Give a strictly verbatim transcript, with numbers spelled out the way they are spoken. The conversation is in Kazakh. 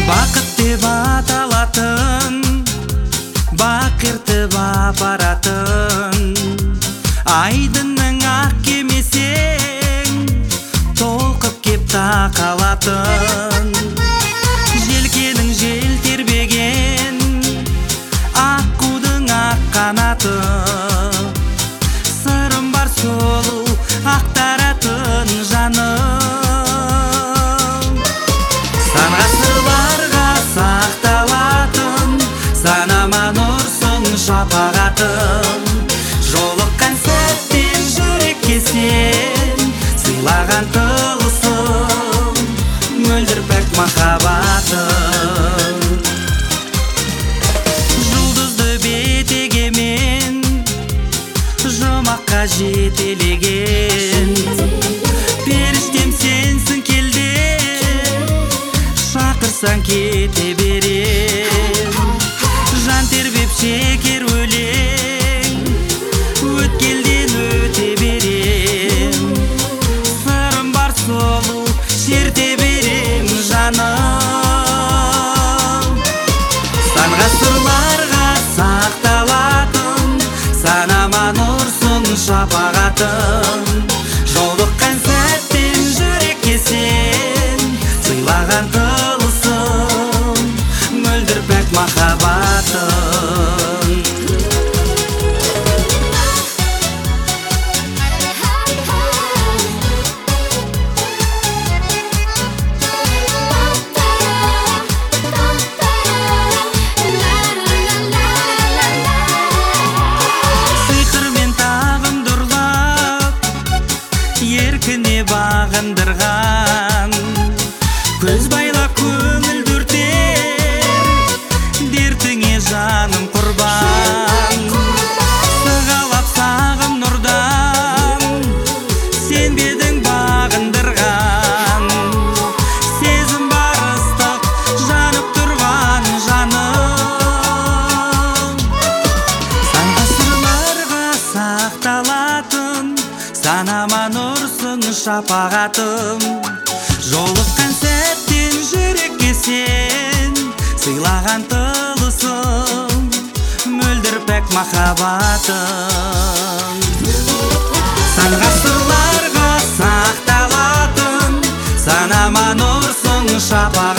Бақыт деп аталатын, бақыртып апаратын, айдынның ақ кемесең, толқып кеп тақалатын. Желкенің жел тербеген, аққудың ақ қанаты, сырым бар солу ақтаратын жаным. Сан ғасырларға сақталатын, санама нұрсын шапағатын, жолыққан сәттен жүрекке сен сыйлаған тылысым, мөлдір пәк махаббатым. Жұлдызды бетегемен жұмаққа жетелеген, періштем сенсің келде, шақырсаң кете берем. Жан тербеп шекер өлең, өткелден өте берем. Сырым бар солу шерте берем жаным. Сан ғасырларға сақталатын, санама нұрсын шапағатын, жолыққан сәттен жүрекке сен сыйлаған тылысым, мөлдір пәк махаббатым. Сиқырмен тағындырлап, еркіне бағындырған, көз байлап көңіл дүртер, дертіңе жаным құрбан. Сығалап сағым нұрдан, сен бедің бағындырған, сезім бар ыстық жанып тұрған жаным. Сан ғасырларға сақталатын, санама нұрсын шапағатым, жолыққан сәттен жүрекке сен сыйлаған тылысым, мөлдір пәк махаббатым. Сан ғасырларға сақталатын, санама нұрсын шапағатым,